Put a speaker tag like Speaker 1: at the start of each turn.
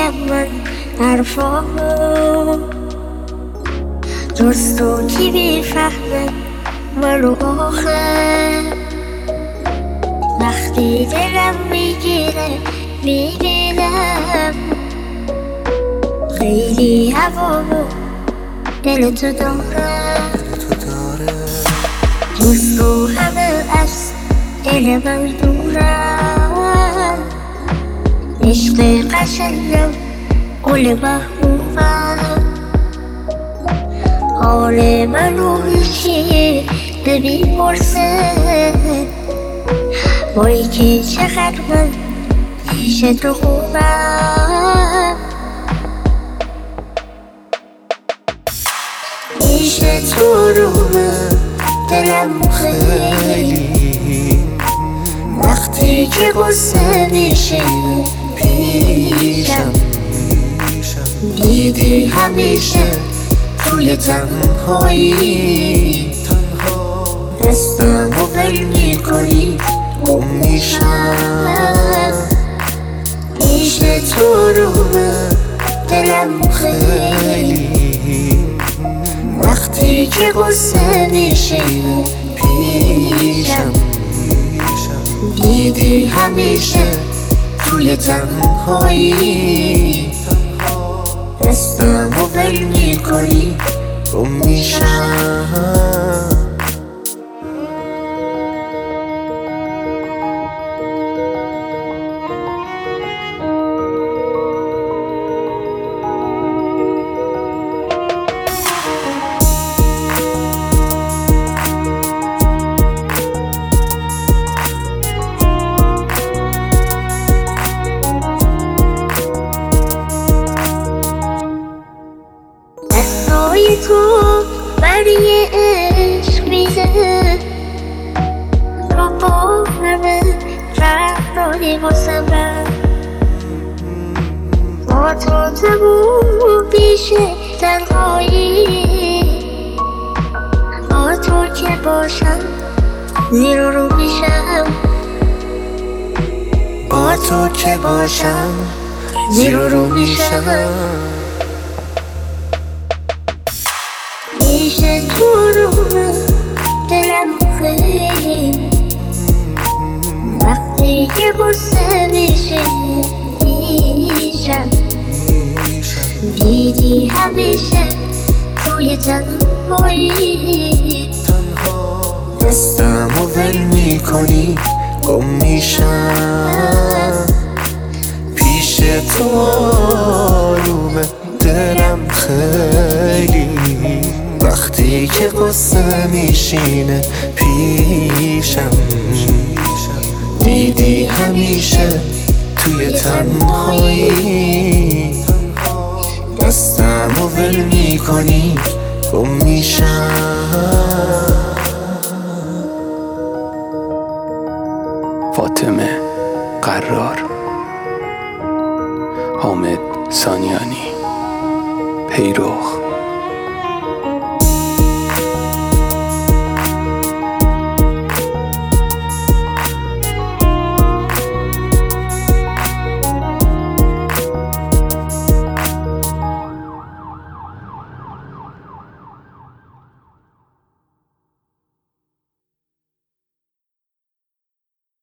Speaker 1: بگم من حرفامو، جز تو کی میفهمه منو آخه؟ وقتی دلم میگیره میبینم خیلی هوامو دل تو داره، جز تو همه از دل من دورم. عشق قشنگم گل محبوبم، حال منو هیچی نمیپرسه، وای که چقدر من پیش تو خوبم. پیش تو رومه دلم خیلی، وقتی که غصه میشه پیشم، دیدی همیشه توی تنهایی دستمو ول میکنی گم میشم. پیش تو رومه دلم خیلی، وقتی که غصه میشه پیشم، دیدی همیشه توی تنهایی دستمو ول میکنی گم میشم. دستای تو برای عشق میده، رو با همه رفتاری واسم بر، با تو تموم میشه تنهایی، با تو که باشم زیر رو میشم، با تو که باشم زیر رو میشم. پیش تو رومه دلم خیلی، وقتی که غصه میشه پیشم، دیدی همیشه توی تنهایی دستمو ول میکنی گم میشم. پیش تو رومه دلم خیلی، وقتی که غصه میشینه پیشم، دیدی همیشه توی تنهایی دستمو ول میکنی گم میشم.
Speaker 2: فاطمه قرار، حامد سانیانی، پیروخ.